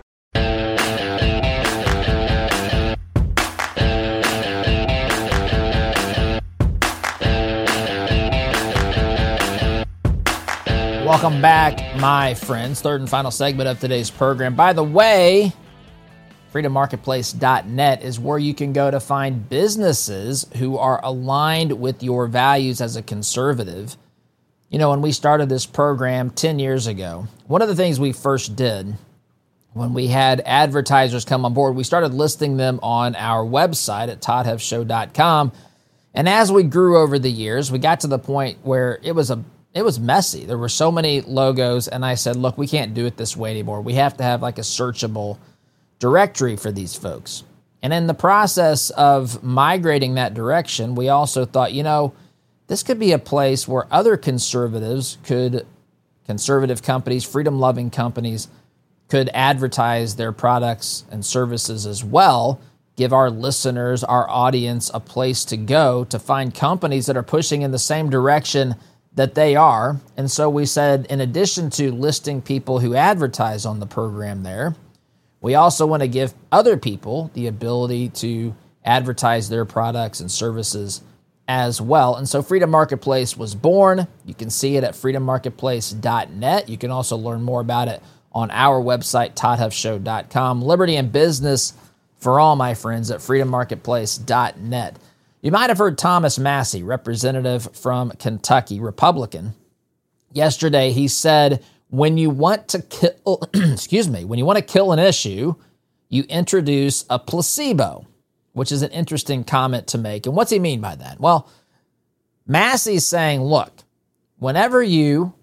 Welcome back, my friends. Third and final segment of today's program. By the way, freedom marketplace dot net is where you can go to find businesses who are aligned with your values as a conservative. You know, when we started this program ten years ago, one of the things we first did when we had advertisers come on board, we started listing them on our website at todd huff show dot com. And as we grew over the years, we got to the point where it was a It was messy. There were so many logos, and I said, look, we can't do it this way anymore. We have to have like a searchable directory for these folks. And in the process of migrating that direction, we also thought, you know, this could be a place where other conservatives could, conservative companies, freedom-loving companies, could advertise their products and services as well, give our listeners, our audience, a place to go to find companies that are pushing in the same direction that they are. And so we said, in addition to listing people who advertise on the program there, we also want to give other people the ability to advertise their products and services as well. And so Freedom Marketplace was born. You can see it at freedom marketplace dot net. You can also learn more about it on our website, todd huff show dot com. Liberty and business for all, my friends, at freedom marketplace dot net. You might have heard Thomas Massie, representative from Kentucky, Republican. Yesterday, he said, when you want to kill, excuse me, when you want to kill an issue, you introduce a placebo, which is an interesting comment to make. And what's he mean by that? Well, Massie's saying, look, whenever you,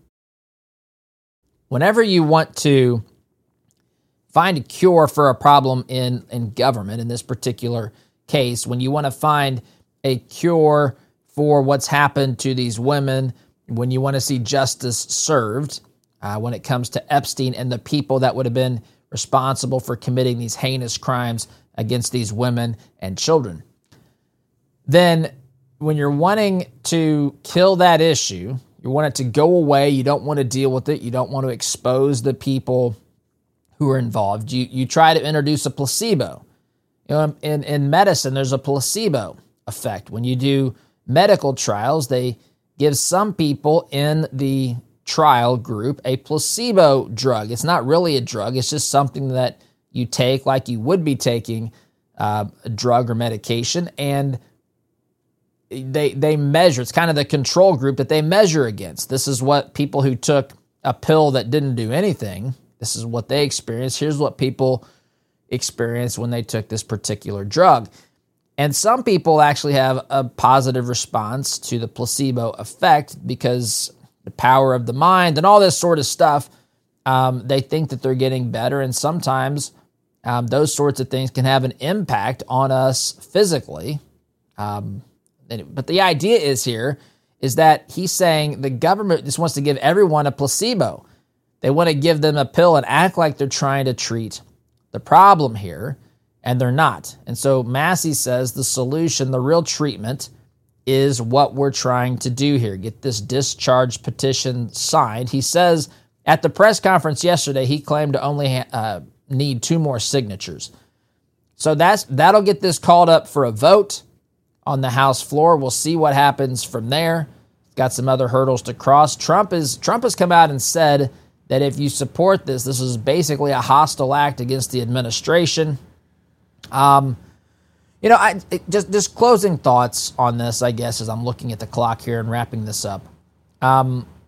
whenever you want to find a cure for a problem in, in government, in this particular case, when you want to find a cure for what's happened to these women, when you want to see justice served, uh, when it comes to Epstein and the people that would have been responsible for committing these heinous crimes against these women and children, then when you're wanting to kill that issue, you want it to go away, you don't want to deal with it, you don't want to expose the people who are involved, you, you try to introduce a placebo. You know, in, in medicine, there's a placebo effect. When you do medical trials, they give some people in the trial group a placebo drug. It's not really a drug. It's just something that you take like you would be taking uh, a drug or medication, and they they measure. It's kind of the control group that they measure against. This is what people who took a pill that didn't do anything, this is what they experienced. Here's what people experienced when they took this particular drug. And some people actually have a positive response to the placebo effect because the power of the mind and all this sort of stuff, um, they think that they're getting better. And sometimes um, those sorts of things can have an impact on us physically. Um, but the idea is here is that he's saying the government just wants to give everyone a placebo. They want to give them a pill and act like they're trying to treat the problem here, and they're not. And so Massie says the solution, the real treatment, is what we're trying to do here. Get this discharge petition signed. He says at the press conference yesterday, he claimed to only uh, need two more signatures. So that's that'll get this called up for a vote on the House floor. We'll see what happens from there. Got some other hurdles to cross. Trump is Trump has come out and said that if you support this, this is basically a hostile act against the administration. Um, you know, I it, just just closing thoughts on this, I guess, as I'm looking at the clock here and wrapping this up. Um,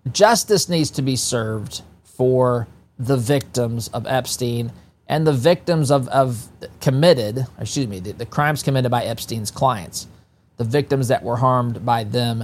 justice needs to be served for the victims of Epstein and the victims of, of committed, excuse me, the, the crimes committed by Epstein's clients, the victims that were harmed by them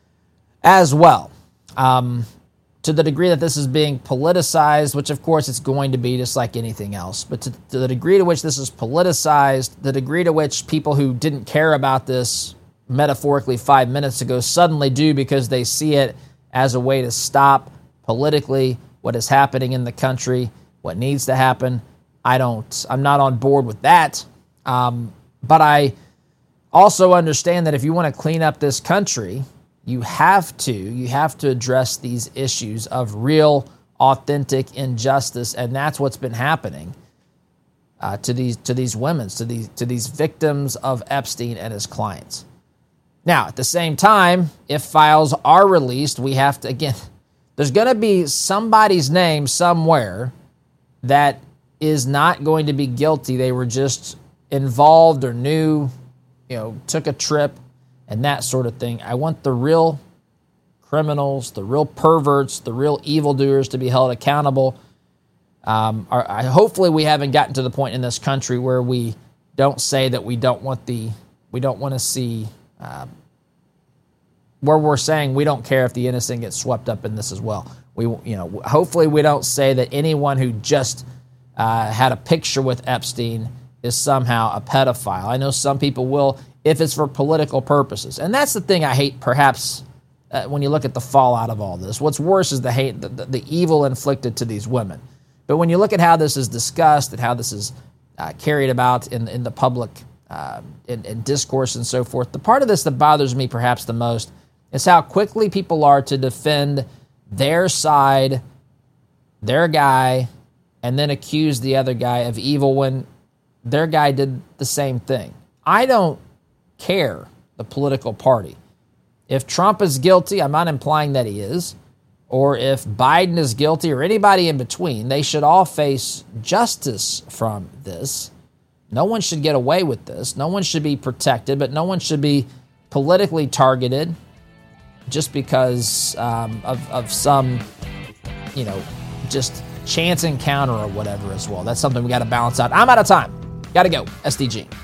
as well. Um, to the degree that this is being politicized, which of course it's going to be just like anything else, but to, to the degree to which this is politicized, the degree to which people who didn't care about this metaphorically five minutes ago suddenly do because they see it as a way to stop politically what is happening in the country, what needs to happen. I don't, I'm not on board with that. Um, but I also understand that if you want to clean up this country, you have to, you have to address these issues of real, authentic injustice, and that's what's been happening uh, to these to these women, to these to these victims of Epstein and his clients. Now, at the same time, if files are released, we have to, again, there's going to be somebody's name somewhere that is not going to be guilty. They were just involved or knew, you know, took a trip and that sort of thing. I want the real criminals, the real perverts, the real evildoers to be held accountable. Um, our, I, hopefully we haven't gotten to the point in this country where we don't say that we don't want the, we don't want to see, uh, where we're saying we don't care if the innocent gets swept up in this as well. We, you know, hopefully we don't say that anyone who just uh, had a picture with Epstein is somehow a pedophile. I know some people will, if it's for political purposes. And that's the thing I hate, perhaps, uh, when you look at the fallout of all this. What's worse is the hate, the, the, the evil inflicted to these women. But when you look at how this is discussed and how this is uh, carried about in, in the public uh, in, in discourse and so forth, the part of this that bothers me perhaps the most is how quickly people are to defend their side, their guy, and then accuse the other guy of evil when their guy did the same thing. I don't care the political party. If Trump is guilty, I'm not implying that he is, or if Biden is guilty or anybody in between, they should all face justice from this. No one should get away with this. No one should be protected, but no one should be politically targeted just because um, of, of some, you know, just chance encounter or whatever as well. That's something we got to balance out. I'm out of time. Got to go. S D G.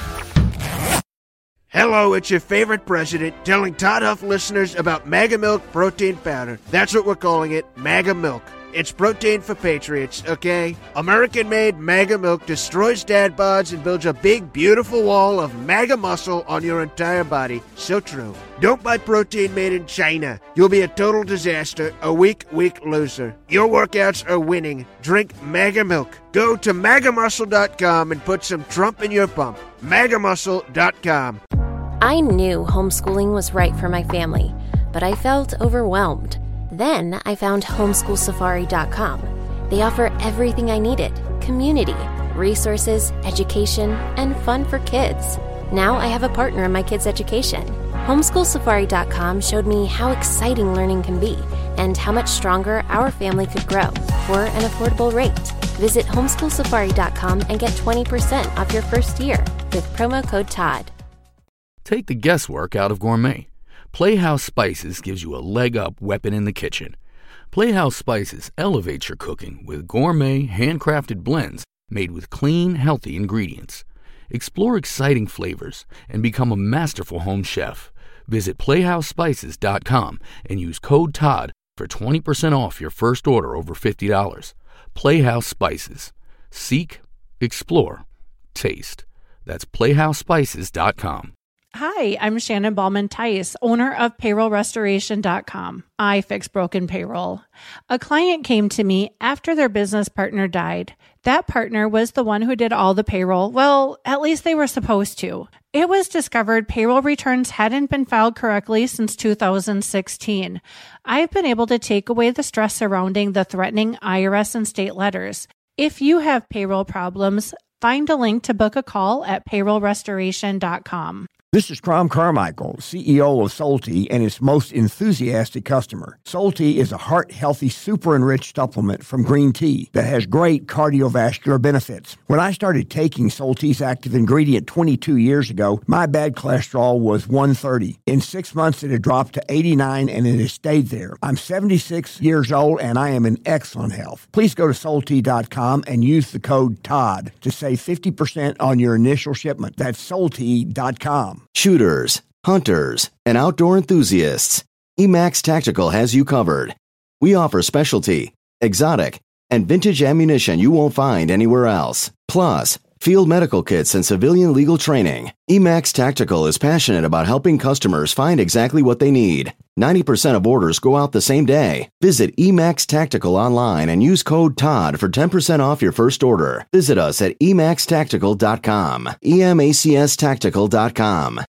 Hello, it's your favorite president telling Todd Huff listeners about Mega Milk Protein Powder. That's what we're calling it, Mega Milk. It's protein for patriots, okay? American-made Mega Milk destroys dad bods and builds a big, beautiful wall of mega muscle on your entire body. So true. Don't buy protein made in China. You'll be a total disaster, a weak, weak loser. Your workouts are winning. Drink Mega Milk. Go to mega muscle dot com and put some Trump in your pump. mega muscle dot com. I knew homeschooling was right for my family, but I felt overwhelmed. Then I found homeschool safari dot com. They offer everything I needed: community, resources, education, and fun for kids. Now I have a partner in my kids' education. homeschool safari dot com showed me how exciting learning can be and how much stronger our family could grow for an affordable rate. Visit homeschool safari dot com and get twenty percent off your first year with promo code Todd. Take the guesswork out of gourmet. Playhouse Spices gives you a leg-up weapon in the kitchen. Playhouse Spices elevates your cooking with gourmet, handcrafted blends made with clean, healthy ingredients. Explore exciting flavors and become a masterful home chef. Visit playhouse spices dot com and use code Todd for twenty percent off your first order over fifty dollars. Playhouse Spices. Seek, explore, taste. That's playhouse spices dot com. Hi, I'm Shannon Ballman Tice, owner of payroll restoration dot com. I fix broken payroll. A client came to me after their business partner died. That partner was the one who did all the payroll. Well, at least they were supposed to. It was discovered payroll returns hadn't been filed correctly since two thousand sixteen. I've been able to take away the stress surrounding the threatening I R S and state letters. If you have payroll problems, find a link to book a call at payroll restoration dot com. This is Crom Carmichael, C E O of Solti and its most enthusiastic customer. Solti is a heart-healthy, super-enriched supplement from green tea that has great cardiovascular benefits. When I started taking Solti's active ingredient twenty-two years ago, my bad cholesterol was one thirty. In six months, it had dropped to eighty-nine, and it has stayed there. I'm seventy-six years old, and I am in excellent health. Please go to Solti dot com and use the code TODD to save fifty percent on your initial shipment. That's Solti dot com. Shooters, hunters, and outdoor enthusiasts, Emax Tactical has you covered. We offer specialty, exotic, and vintage ammunition you won't find anywhere else. Plus, field medical kits and civilian legal training. Emax Tactical is passionate about helping customers find exactly what they need. ninety percent of orders go out the same day. Visit Emax Tactical online and use code TODD for ten percent off your first order. Visit us at emax tactical dot com. E M A C S tactical dot com.